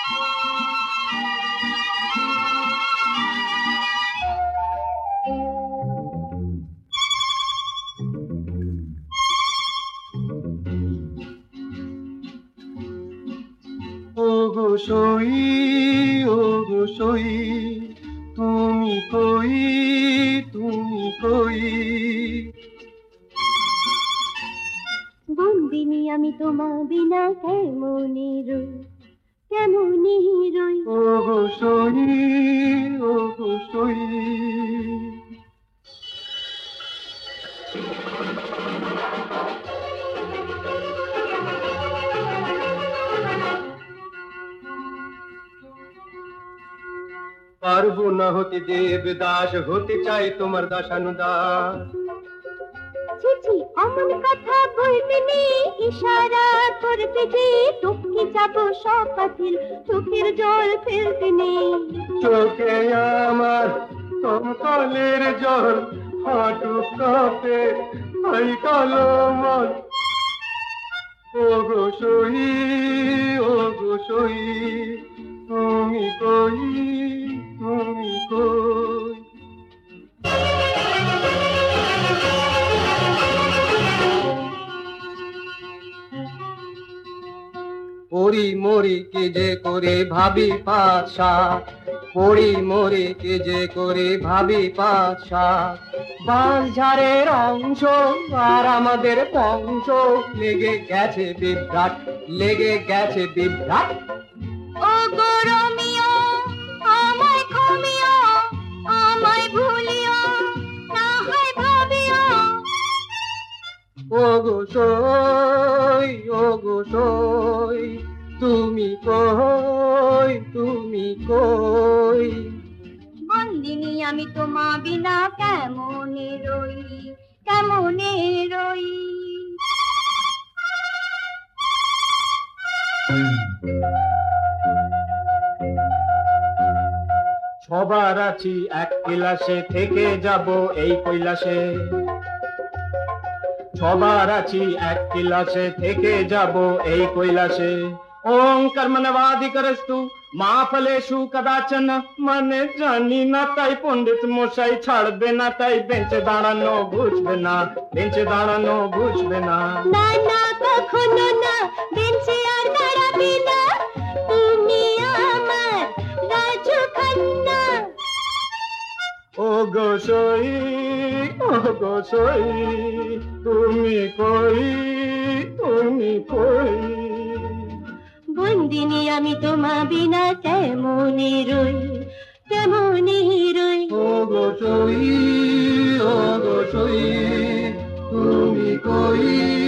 ওগো সই, ওগো সই, তুমি কই, তুমি কই। বন্দিনী আমি তোমার বিনা কেমনে রই, কেমনে রই। ওগো সই, ওগো সই। পারবো না হতে দেবদাস, হতে চাই তোমার দাসানুদাস। চিঠি অমন কথা বলতে নেই, ইশারা করতে যে টপকে যাব সপাতিল, চোখের জল ফেলতে নেই। চোখে আমার কমকলের জল, হাঁটু কাঁপে তাই কালো মন। ওগো সই, ওগো সই, তুমি কই, তুমি কই। পড়ি মরি কে যে করে ভাবি পাশা, পড়ি মরি কে যে করে ভাবি পাশা। বাঁশ ঝাড়ের অংশ আর আমাদের বংশ, লেগে গেছে বিভ্রাট, লেগে গেছে বিভ্রাট। ওগো রোমিও আমায় ক্ষমিও, আমায় ভুলিও না হয় ভাবিও। ওগো সই, ওগো সই, তুমি কই, তুমি কই। বন্দিনী আমি তোমা বিনা কেমনে রই, কেমনে রই। সবার আছি এক ক্লাসে, থেকে যাব এই কৈলাসে। সবার আছি এক ক্লাসে, থেকে যাব এই কৈলাসে। ওং কর্মণবাধিকরস্তু মা ফলেষু কদাচন। মানে জানি না তাই পণ্ডিত মশাই ছাড়বে না, তাই বেঞ্চে দাঁড়ানো বুঝবে না, বেঞ্চে দাঁড়ানো বুঝবে না। না না কখনো না, বেঞ্চে আর দাঁড়াবে না, তুমি আমার রাজু খান্না। ওগো সই, ওগো সই, তুমি কই, তুমি কই। বন্দিনী আমি তোমা বিনা কেমনে রই, কেমনে রই। ওগো সই, ওগো সই, তুমি কই।